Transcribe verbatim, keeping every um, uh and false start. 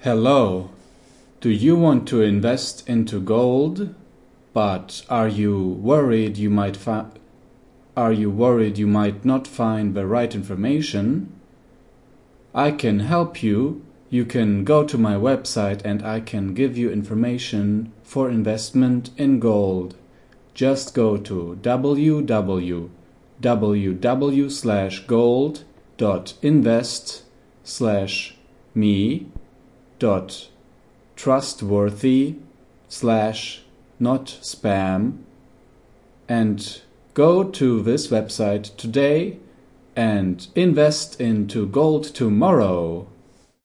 Hello. Do you want to invest into gold, but are you worried you might fi- are you worried you might not find the right information? I can help you. You can go to my website and I can give you information for investment in gold. Just go to w w w slash gold dot invest slash me dot trustworthy slash not spam and go to this website today and invest into gold tomorrow.